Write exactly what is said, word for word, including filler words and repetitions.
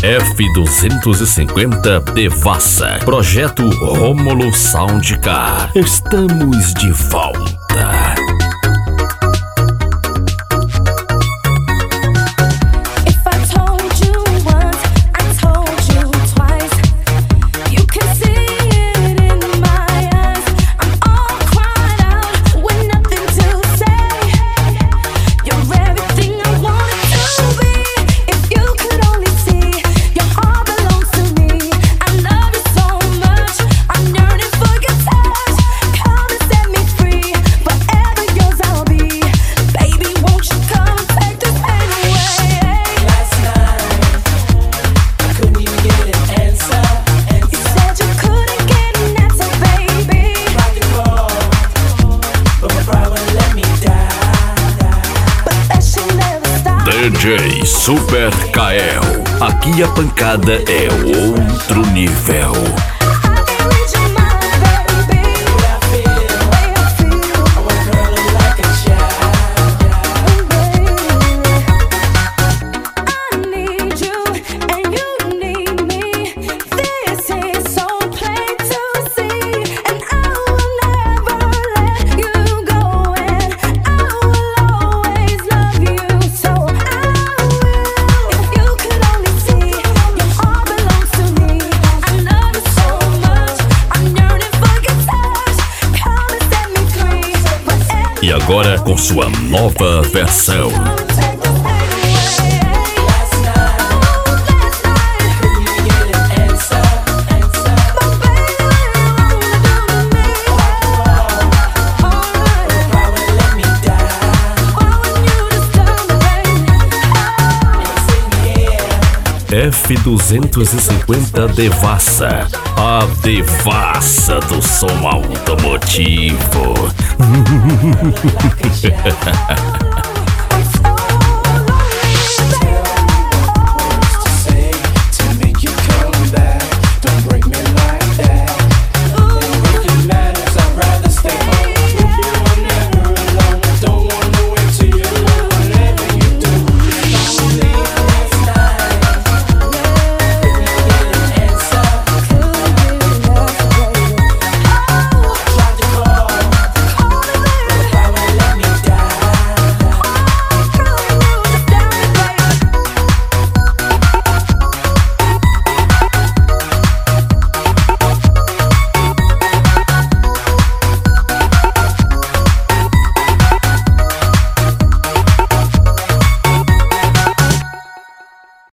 F duzentos e cinquenta Devassa. Projeto Rômulo Soundcar. Estamos de volta. D J Super Kael. Aqui a pancada é outro nível. E agora com sua nova versão. F duzentos e cinquenta Devassa, a devassa do som automotivo.